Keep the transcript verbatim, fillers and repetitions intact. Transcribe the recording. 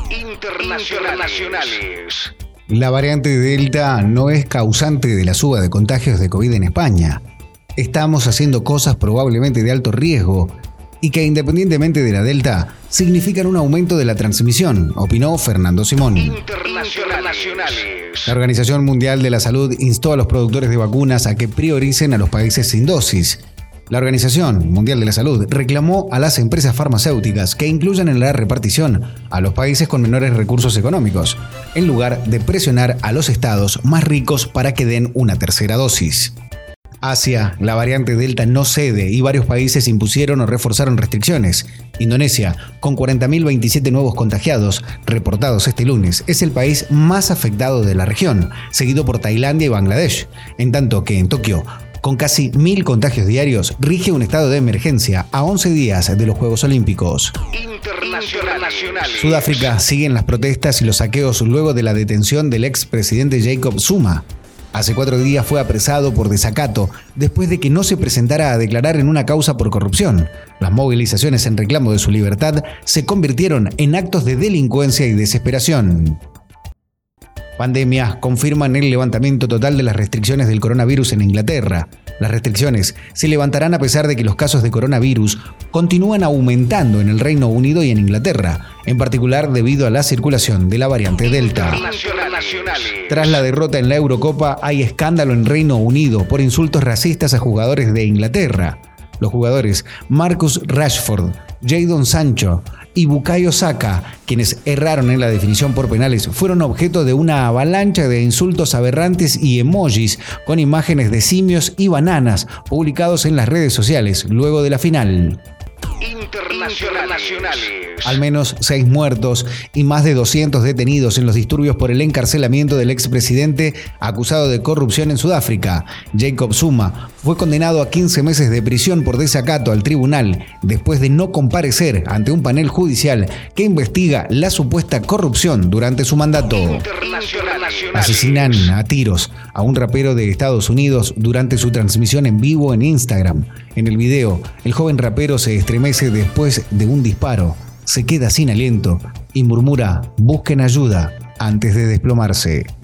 internacionales. La variante Delta no es causante de la suba de contagios de COVID en España. Estamos haciendo cosas probablemente de alto riesgo y que, independientemente de la Delta, significan un aumento de la transmisión, opinó Fernando Simón. Internacionales. La Organización Mundial de la Salud instó a los productores de vacunas a que prioricen a los países sin dosis. La Organización Mundial de la Salud reclamó a las empresas farmacéuticas que incluyan en la repartición a los países con menores recursos económicos, en lugar de presionar a los estados más ricos para que den una tercera dosis. Asia, la variante Delta no cede y varios países impusieron o reforzaron restricciones. Indonesia, con cuarenta mil veintisiete nuevos contagiados reportados este lunes, es el país más afectado de la región, seguido por Tailandia y Bangladesh, en tanto que en Tokio, con casi mil contagios diarios, rige un estado de emergencia a once días de los Juegos Olímpicos. Internacionales. Sudáfrica siguen las protestas y los saqueos luego de la detención del expresidente Jacob Zuma. Hace cuatro días fue apresado por desacato después de que no se presentara a declarar en una causa por corrupción. Las movilizaciones en reclamo de su libertad se convirtieron en actos de delincuencia y desesperación. Pandemias confirman el levantamiento total de las restricciones del coronavirus en Inglaterra. Las restricciones se levantarán a pesar de que los casos de coronavirus continúan aumentando en el Reino Unido y en Inglaterra, en particular debido a la circulación de la variante Delta. Tras la derrota en la Eurocopa, hay escándalo en Reino Unido por insultos racistas a jugadores de Inglaterra. Los jugadores Marcus Rashford, Jadon Sancho y Bukayo Saka, quienes erraron en la definición por penales, fueron objeto de una avalancha de insultos aberrantes y emojis con imágenes de simios y bananas publicados en las redes sociales luego de la final. Internacionales. Al menos seis muertos y más de doscientos detenidos en los disturbios por el encarcelamiento del expresidente acusado de corrupción en Sudáfrica. Jacob Zuma fue condenado a quince meses de prisión por desacato al tribunal después de no comparecer ante un panel judicial que investiga la supuesta corrupción durante su mandato. Asesinan a tiros a un rapero de Estados Unidos durante su transmisión en vivo en Instagram. En el video, el joven rapero se estremece después de un disparo, se queda sin aliento y murmura: "Busquen ayuda", antes de desplomarse.